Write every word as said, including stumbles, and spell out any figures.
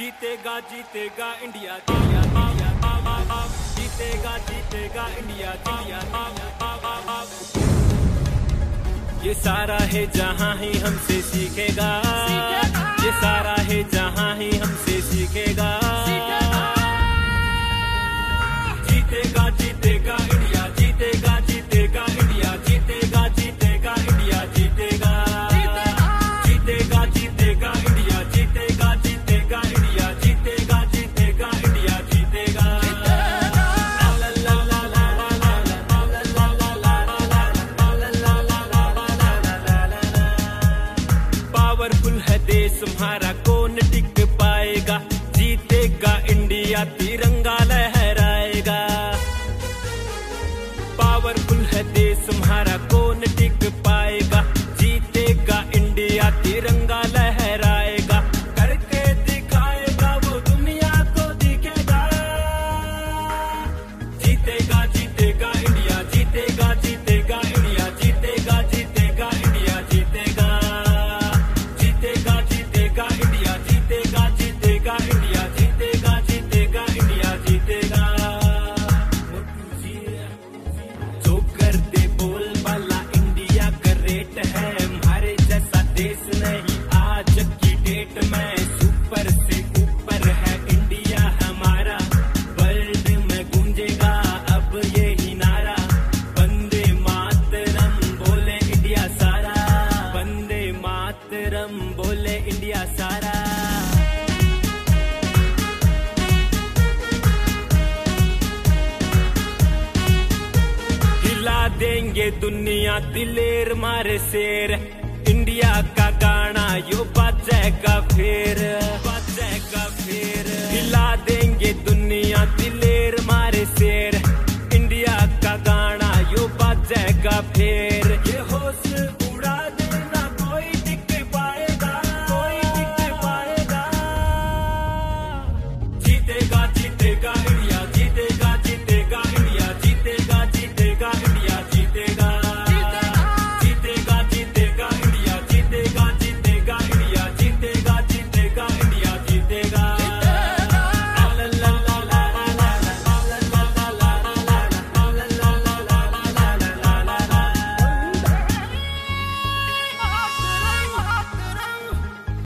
जीतेगा जीतेगा India India जीतेगा जीतेगा इंडिया इंडिया। ये सारा है जहां ही हमसे सीखेगा, ये सारा है जहां ही हमसे सीखेगा। जीतेगा जीतेगा इंडिया, जीतेगा जीतेगा इंडिया, जीतेगा जीतेगा इंडिया, जीतेगा जीतेगा जीतेगा इंडिया, जीतेगा जीतेगा इंडिया, जीतेगा जीतेगा इंडिया, जीतेगा। पावरफुल है देश तुम्हारा, कौन टिक पाएगा? जीतेगा इंडिया, तिरंगा लहराएगा। पावरफुल है देश तुम्हारा, कौन टिक पाएगा? जीतेगा इंडिया, तिरंगा लहराएगा। करके दिखाएगा वो दुनिया को दिखेगा। जीतेगा जीतेगा इंडिया, जीतेगा जीतेगा इंडिया, जीतेगा जीतेगा इंडिया, जीतेगा जीतेगा जीतेगा इंडिया, जीतेगा जीतेगा इंडिया, जीतेगा जीतेगा इंडिया, जीतेगा। जो करते बोल वाला इंडिया का रेट है, हमारे जैसा देश नहीं आज की डेट में। सुपर से ऊपर है इंडिया हमारा, वर्ल्ड में गूंजेगा अब यही नारा। वंदे मातरम बोले इंडिया सारा, वंदे मातरम बोले इंडिया सारा। हिला देंगे दुनिया दिलेर मारे शेर, इंडिया का गाना यो बाजेगा फिर, बाजेगा फिर। हिला देंगे दुनिया दिलेर मारे शेर, इंडिया का गाना यो बाजेगा फिर। ये हौसला